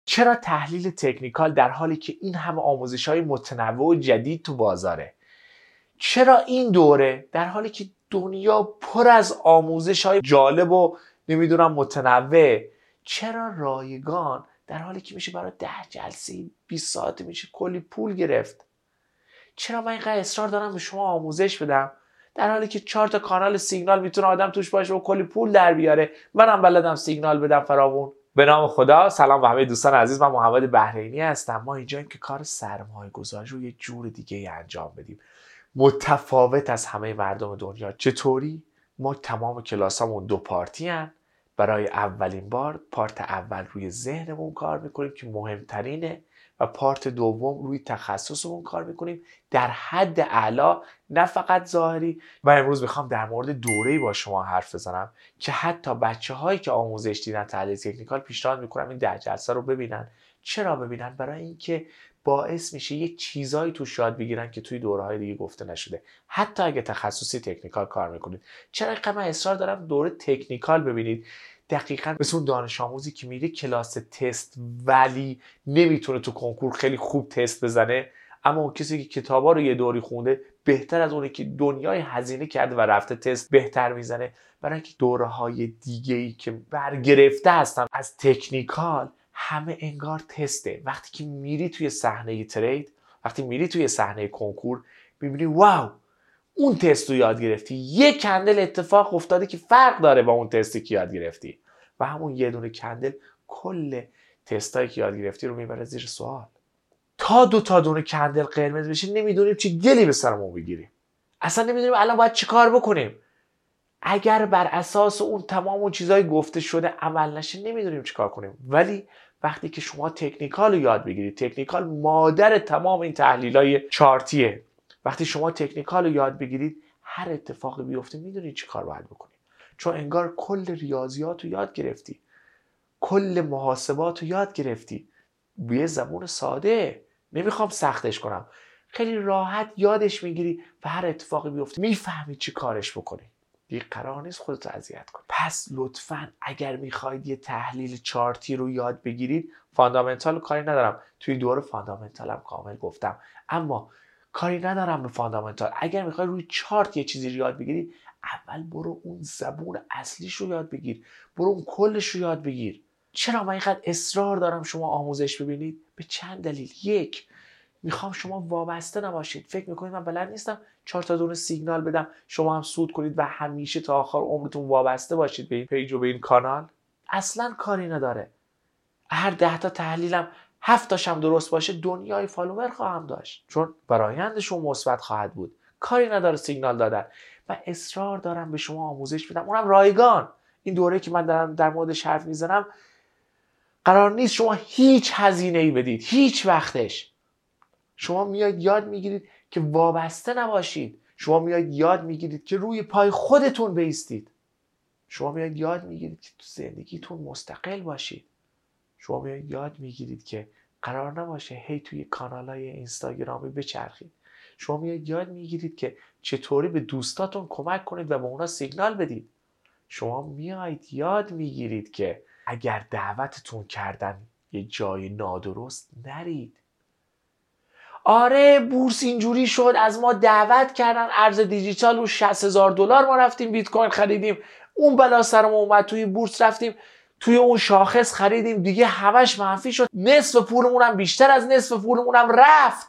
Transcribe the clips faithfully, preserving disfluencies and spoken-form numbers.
چرا تحلیل تکنیکال در حالی که این همه آموزش‌های متنوع و جدید تو بازاره؟ چرا این دوره در حالی که دنیا پر از آموزش‌های جالب و نمیدونم متنوع، چرا رایگان در حالی که میشه برای ده جلسه بیست ساعته میشه کلی پول گرفت؟ چرا من اینقدر اصرار دارم به شما آموزش بدم در حالی که چهار تا کانال سیگنال میتونه آدم توش باشه و کلی پول در بیاره؟ منم بلدم سیگنال بدم فراوون. به نام خدا، سلام به همه دوستان عزیز. من محمد بحرینی هستم. ما اینجاییم که کار سرمایه گذاری رو یه جور دیگه انجام بدیم، متفاوت از همه مردم دنیا. چطوری؟ ما تمام کلاسامون دو پارتی هن. برای اولین بار پارت اول روی ذهنمون کار میکنیم که مهمترینه و پارت دوم روی تخصصمون کار میکنیم در حد اعلا، نه فقط ظاهری. و امروز میخوام در مورد دوره‌ای با شما حرف بزنم که حتی بچه هایی که آموزش دیدن تحلیل تکنیکال پیشنهاد میکنم این ده جلسه رو ببینن. چرا ببینن؟ برای اینکه باعث میشه یه چیزایی توش یاد بگیرن که توی دوره‌های دیگه گفته نشده، حتی اگه تخصصی تکنیکال کار میکنید. چرا اینقدر من اصرار دارم دوره تکنیکال ببینید؟ دقیقاً مثل اون دانش آموزی که میره کلاس تست ولی نمیتونه تو کنکور خیلی خوب تست بزنه، اما اون کسی که کتابا رو یه دوری خونده بهتر از اونه که دنیای هزینه کرده و رفته تست بهتر میزنه. برای اینکه دوره‌های دیگه‌ای که برگرفته هستن از تکنیکال همه انگار تسته. وقتی که میری توی صحنه ترید، وقتی میری توی صحنه کنکور، میبینی واو اون تست رو یاد گرفتی، یک کندل اتفاق افتاده که فرق داره با اون تستی که یاد گرفتی و همون یه دونه کندل کل تستایی که یاد گرفتی رو میبره زیر سوال. تا دو تا دونه کندل قرمز بشه نمیدونیم چی گلی به سرمون بگیریم، اصلا نمیدونیم الان باید چی کار بکنیم. اگر بر اساس اون تمام اون چیزای گفته شده عمل نشه نمیدونیم چی کار کنیم. ولی وقتی که شما تکنیکال رو یاد بگیرید، تکنیکال مادر تمام این تحلیلای چارتیه، وقتی شما تکنیکال رو یاد بگیرید هر اتفاقی بیفته میدونید چی کار باید بکنید، چون انگار کل ریاضیات رو یاد گرفتی، کل محاسبات رو یاد گرفتی. به زبون ساده، نمیخوام سختش کنم، خیلی راحت یادش میگیری و هر اتفاقی بیفته میفهمی چی کارش بکنی. دیگه قرار نیست خودت رو اذیت کنی. پس لطفاً اگر میخواید یه تحلیل چارتی رو یاد بگیرید، فاندامنتال کاری ندارم، توی دوره فاندامنتال هم کامل گفتم، اما کاری ندارم به فاندامنتال. اگر میخوای روی چارت یه چیزی رو یاد بگیری، اول برو اون زبون اصلیش رو یاد بگیر، برو اون کلش رو یاد بگیر. چرا من اینقدر اصرار دارم شما آموزش ببینید؟ به چند دلیل. یک، میخوام شما وابسته نباشید. فکر میکنید من بلد نیستم چهار تا دونه سیگنال بدم شما هم سود کنید و همیشه تا آخر عمرتون وابسته باشید به این پیج و به این کانال؟ اصلا کاری نداره. هر ده تا تحلیلم هفت تاشم درست باشه دنیای فالوور خواهم داشت، چون برآیندشون مثبت خواهد بود. کاری نداره سیگنال دادن. و اصرار دارم به شما آموزش بدم، اونم رایگان. این دوره که من دارم در موردش حرف میزنم قرار نیست شما هیچ هزینه‌ای بدید، هیچ وقتش. شما میاید یاد میگیرید که وابسته نباشید. شما میاید یاد میگیرید که روی پای خودتون بایستید. شما میاید یاد میگیرید که تو زندگیتون مستقل باشید. شما میاید یاد میگیرید که قرار نباشه هی توی کانالای اینستاگرامی بچرخید. شما میاید یاد میگیرید که چطوری به دوستاتون کمک کنید و به اونا سیگنال بدید. شما میاید یاد میگیرید که اگر دعوتتون کردن یه جای نادرست نرید. آره بورس اینجوری شد، از ما دعوت کردن، ارز دیجیتال رو شصت هزار دلار ما رفتیم بیت کوین خریدیم، اون بلا سرمون اومد، توی بورس رفتیم توی اون شاخص خریدیم، دیگه همش منفی شد، نصف پولمون هم بیشتر از نصف پولمون هم رفت.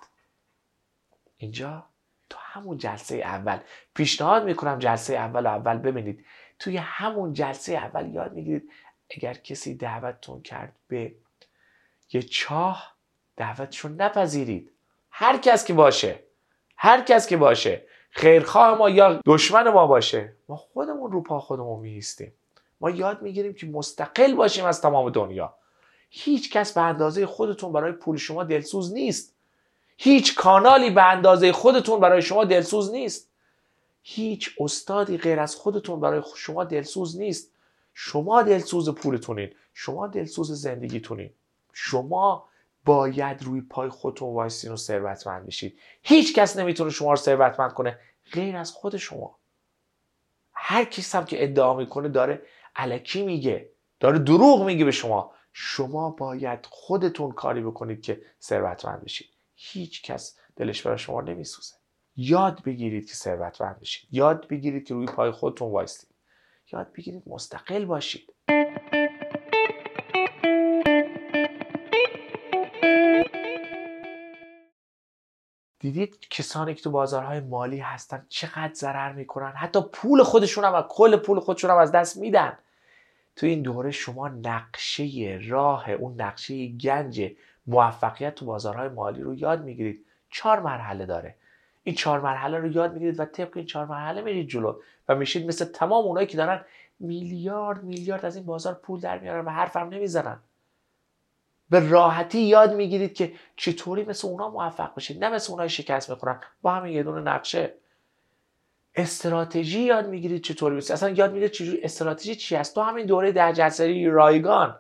اینجا تو همون جلسه اول پیشنهاد میکنم جلسه اول اول ببینید. توی همون جلسه اول یاد میگیرید اگر کسی دعوتتون کرد به یه چاه، دعوتشون نپذیرید. هر کس که باشه، هر کس که باشه، خیرخواه ما یا دشمن ما باشه، ما خودمون رو پا خودمون میایستیم. ما یاد میگیریم که مستقل باشیم از تمام دنیا. هیچ کس به اندازه خودتون برای پول شما دلسوز نیست. هیچ کانالی به اندازه خودتون برای شما دلسوز نیست. هیچ استادی غیر از خودتون برای شما دلسوز نیست. شما دلسوز پولتونین، شما دلسوز زندگیتونین. شما باید روی پای خودتون وایسین و ثروتمند بشید. هیچ کس نمیتونه شما رو ثروتمند کنه غیر از خود شما. هر کس هم که ادعا میکنه داره الکی میگه، داره دروغ میگه به شما. شما باید خودتون کاری بکنید که ثروتمند بشید. هیچ کس دلش برای شما نمیسوزه. یاد بگیرید که ثروتمند بشید. یاد بگیرید که روی پای خودتون وایستید. یاد بگیرید مستقل باشید. دیدید کسانی که تو بازارهای مالی هستن چقدر ضرر میکنن؟ حتی پول خودشون هم، کل پول خودشون هم از دست میدن. تو این دوره شما نقشه راه، اون نقشه گنج موفقیت تو بازارهای مالی رو یاد میگیرید. چهار مرحله داره. این چهار مرحله رو یاد میگیرید و طبق این چهار مرحله میرید جلو و میشید مثل تمام اونایی که دارن میلیارد میلیارد از این بازار پول در میارن و حرفم نمیزنن. به راحتی یاد میگیرید که چطوری مثل اونا موفق بشید، نه مثل اونای شکست میخورن. با همین یه دونه نقشه استراتژی یاد میگیرید چطوری بسید. اصلا یاد میگیرید چجوری استراتژی چی است. تو همین دوره ده جلسه رایگان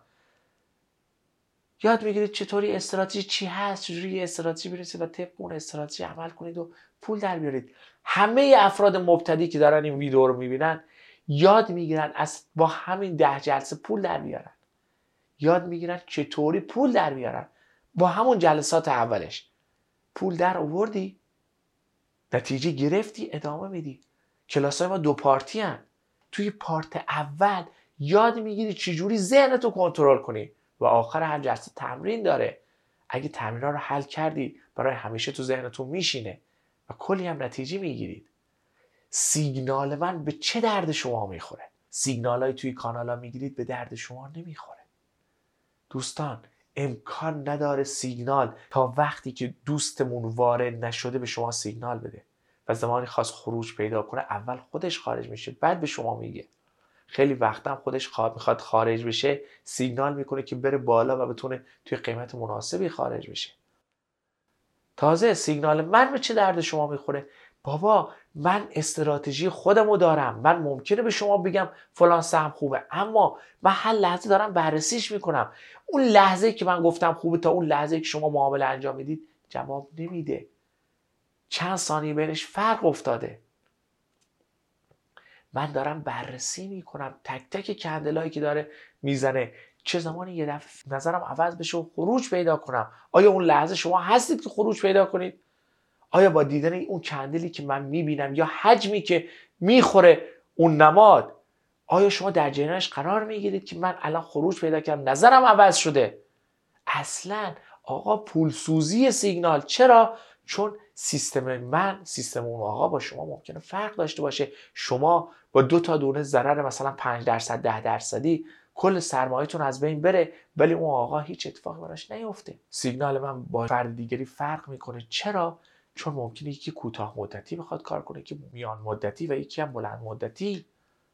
یاد میگیرید چطوری استراتژی چی هست، چجوری استراتژی برسید و طبق اون استراتژی عمل کنید و پول در بیارید. همه افراد مبتدی که دارن این ویدیو رو میبینن یاد میگیرن از با همین ده جلسه پول در بیارن. یاد میگیرن چطوری پول در بیارن. با همون جلسات اولش پول در آوردی، نتیجه گرفتی، ادامه میدی. کلاسای ما دو پارتی هن. توی پارت اول یاد میگیری چجوری ذهنتو کنترل کنی و آخر هر جلسه تمرین داره. اگه تمرین‌ها رو حل کردی برای همیشه تو ذهنتون میشینه و کلی هم نتیجه میگیرید. سیگنال من به چه درد شما میخوره؟ سیگنالای توی کانالا میگیرید به درد شما نمیخوره. دوستان امکان نداره سیگنال تا وقتی که دوستمون وارد نشده به شما سیگنال بده و زمانی خاص خروج پیدا کنه اول خودش خارج میشه بعد به شما میگه. خیلی وقتا هم خودش خواب میخواد خارج بشه سیگنال میکنه که بره بالا و بتونه توی قیمت مناسبی خارج بشه. تازه سیگنال من به چه درد شما میخوره؟ بابا من استراتژی خودمو دارم، من ممکنه به شما بگم فلان سهم خوبه اما من هر لحظه دارم بررسیش میکنم. اون لحظه که من گفتم خوبه تا اون لحظه که شما معامله انجام میدید جواب نمیده. چند ثانیه بینش فرق افتاده. من دارم بررسی میکنم تک تک کندلایی که داره میزنه، چه زمانی یه دفعه نظرم عوض بشه و خروج پیدا کنم. آیا اون لحظه شما هستید که خروج پیدا کنید؟ آیا با دیدن اون کندلی که من میبینم یا حجمی که میخوره اون نماد آیا شما در جریانش قرار میگیرید که من الان خروج پیدا کردم نظرم عوض شده؟ اصلا آقا پولسوزی سیگنال. چرا؟ چون سیستم من سیستم اون آقا با شما ممکنه فرق داشته باشه. شما با دو تا دونه ضرر مثلا پنج درصد ده درصدی کل سرمایه‌تون از بین بره ولی اون آقا هیچ اتفاقی براش نیفته. سیگنال من با فرد دیگری فرق میکنه. چرا؟ چون ممکنه یکی کوتاه مدتی بخواد کار کنه که میان مدتی و یکی هم بلند مدتی.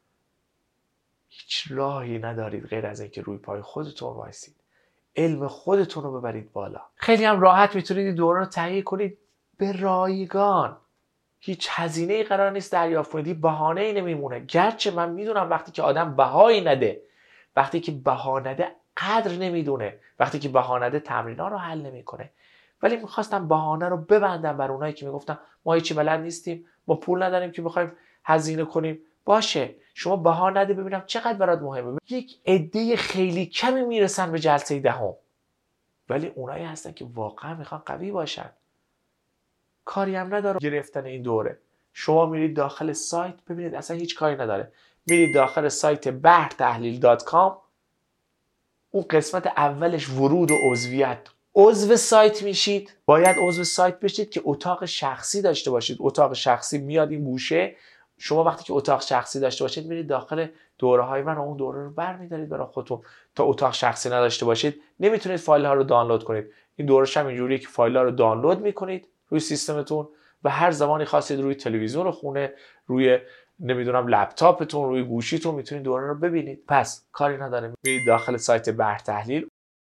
هیچ راهی ندارید غیر از اینکه روی پای خودتون وایسید، علم خودتون رو ببرید بالا. خیلی هم راحت میتونید این دوره رو تهیه کنید به رایگان. هیچ هزینه‌ای قرار نیست دریافت کنید، بهانه‌ای نمیمونه. گرچه من میدونم وقتی که آدم بهایی نده، وقتی که بها نده قدر نمیدونه، وقتی که بها نده تمرینا رو حل نمیکنه. ولی میخواستم بهانه رو ببندم بر اونایی که میگفتن ما هیچی بلد نیستیم، ما پول نداریم که بخوایم هزینه کنیم. باشه شما بها نده ببینم چقدر برات مهمه. یک عده خیلی کمی میرسن به جلسه دهم، ولی اونایی هستن که واقعا میخوان قوی باشن. کاری هم نداره گرفتن این دوره. شما میرید داخل سایت ببینید اصلا هیچ کاری نداره. میرید داخل سایت بحر تحلیل دات کام، اون قسمت اولش ورود و عضویت، عضو سایت میشید. باید عضو سایت بشید که اتاق شخصی داشته باشید. اتاق شخصی میاد این گوشه. شما وقتی که اتاق شخصی داشته باشید میرید داخل دوره های من و اون دوره رو برمی‌دارید برای خودتون. تا اتاق شخصی نداشته باشید نمیتونید فایل ها رو دانلود کنید. این دورهش هم اینجوریه که فایل ها رو دانلود میکنید روی سیستمتون و هر زمانی خواستید روی تلویزیون خونه، روی نمیدونم لپتاپتون، روی گوشیتون میتونید دوره رو ببینید. پس کاری نداره، میرید داخل سایت بحر تحلیل،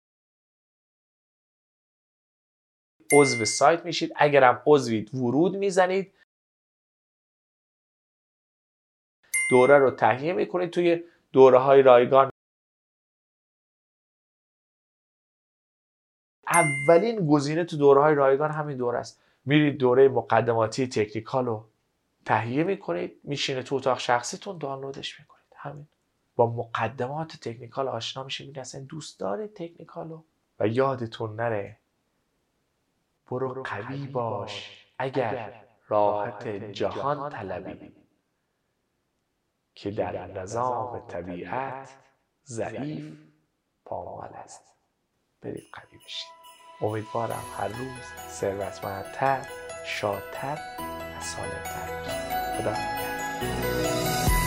عضو سایت میشید. اگرم عضوید ورود میزنید، دوره رو تهیه میکنید. توی دوره های رایگان اولین گزینه تو دوره های رایگان همین دوره است. میرید دوره مقدماتی تکنیکال رو تهیه میکنید، میشینه تو اتاق شخصیتون دانلودش میکنید. همین. با مقدمات تکنیکال آشنا میشیم، این اصلا دوست داره تکنیکالو. و یادتون نره برو قوی باش اگر راحت جهان طلبی، که در نظام طبیعت ضعیف پامال است. برید قوی بشید. امیدوارم هر روز ثروتمندتر، شادتر و سالمتر باشید. خدا